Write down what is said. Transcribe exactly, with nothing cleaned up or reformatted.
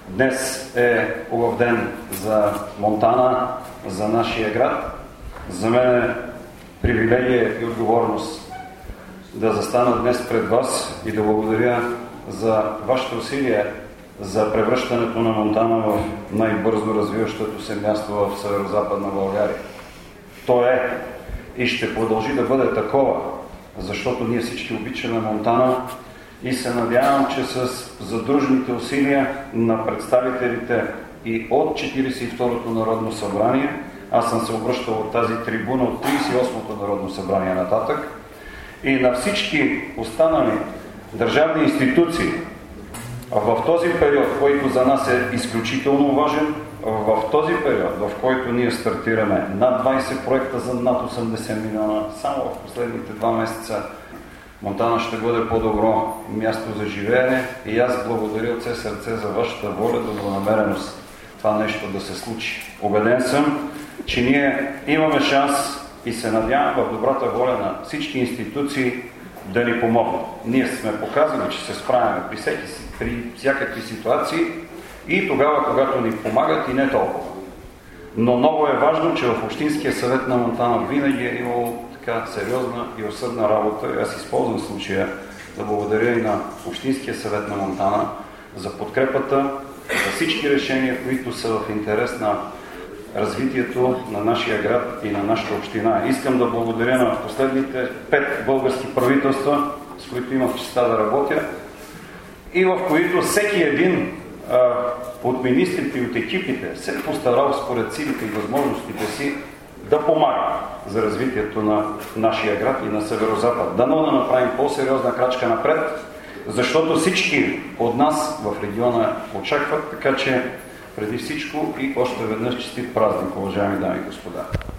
Днес е хубав ден за Монтана, за нашия град. За мен е привилегия и отговорност да застана днес пред вас и да благодаря за вашите усилия за превръщането на Монтана в най-бързо развиващото се място в северо-западна България. То е и ще продължи да бъде такова, защото ние всички обичаме Монтана и се надявам, че с задружните усилия на представителите и от четиридесет и второто Народно събрание, аз съм се обръщал от тази трибуна от тридесет и осмото Народно събрание нататък, и на всички останали държавни институции в този период, който за нас е изключително важен, в този период, в който ние стартираме над двайсет проекта за над осемдесет милиона, само в последните два месеца Монтана ще бъде по-добро място за живеене и аз благодаря от все сърце за вашата воля, добронамереност това нещо да се случи. Убеден съм, че ние имаме шанс и се надявам в добрата воля на всички институции да ни помогнат. Ние сме показали, че се справяме при, всеки, при всякакви ситуации и тогава, когато ни помагат и не толкова. Но много е важно, че в Общинския съвет на Монтана винаги е имало така сериозна и усърдна работа. Аз използвам случая да благодаря и на Общинския съвет на Монтана за подкрепата, за всички решения, които са в интерес на развитието на нашия град и на нашата община. Искам да благодаря на последните пет български правителства, с които имах честа да работя и в които всеки един а, от министрите и от екипите се е постарал според силите и възможностите си да помага за развитието на нашия град и на Северозапад. Дано да направим по-сериозна крачка напред, защото всички от нас в региона очакват, така че преди всичко и още веднъж честит празник, уважаеми дами и господа.